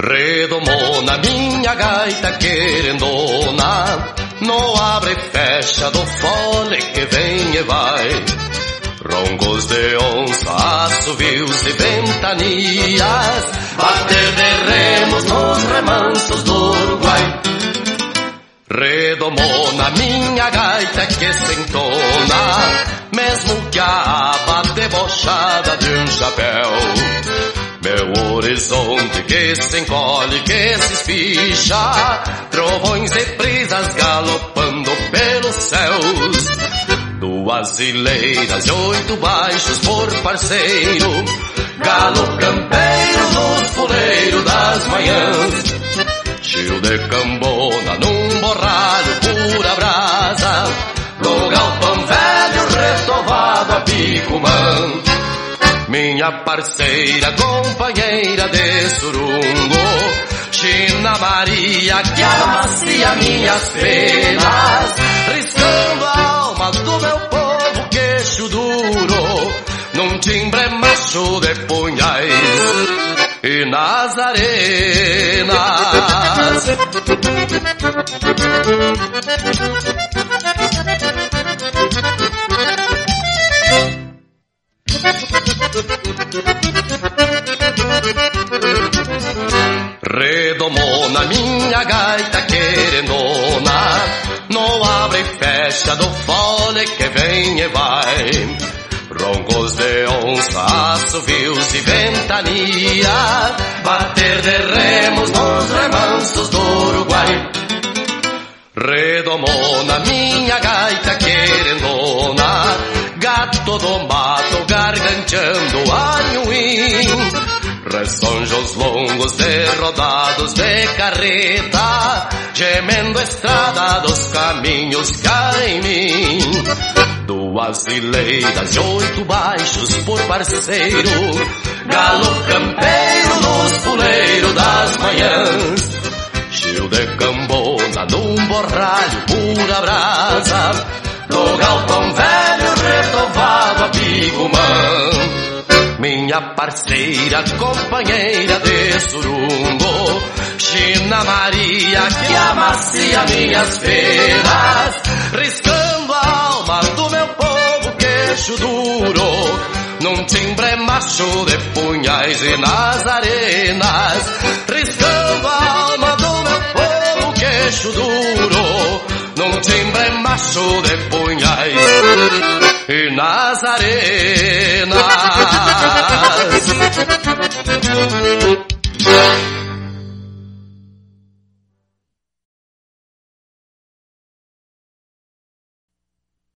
Redomou na minha gaita querendona, não abre e fecha do fole que vem e vai. Roncos de onça, assovios e ventanias, bater de remos nos remansos do Uruguai. Redomou na minha gaita que sentona, mesmo que a aba debochada de um chapéu. Meu horizonte que se encolhe, que se espicha, trovões e brisas galopando pelos céus. 2 hileiras e 8 baixos por parceiro, galo campeiro nos fuleiros das manhãs. Tio de cambona num borralho pura brasa, no galpão velho retovado a picumã. Minha parceira, companheira de surungo, China Maria que amacia minhas penas, riscando a alma do meu povo queixo duro, num timbre macho de punhais e nas arenas. Redomou na minha gaita querendona, não abre e fecha do fole que vem e vai. Roncos de onça, assovios e ventania, bater de remos nos remansos do Uruguai. Redomou na minha gaita querendona, gato do mato garganteando anhuim. Ressonjos longos de rodados de carreta, gemendo a estrada dos caminhos cá em mim. 2 hileiras e 8 baixos por parceiro, galo campeiro nos fuleiros das manhãs. Tio de cambona num borralho pura brasa, no galpão velho retovado a picumã. Minha parceira, companheira de surungo, China Maria que amacia minhas penas, riscando a alma do meu povo queixo duro, num timbre macho de punhais e nas arenas. Riscando a alma do meu povo queixo duro, num timbre macho de punhais e nas arenas.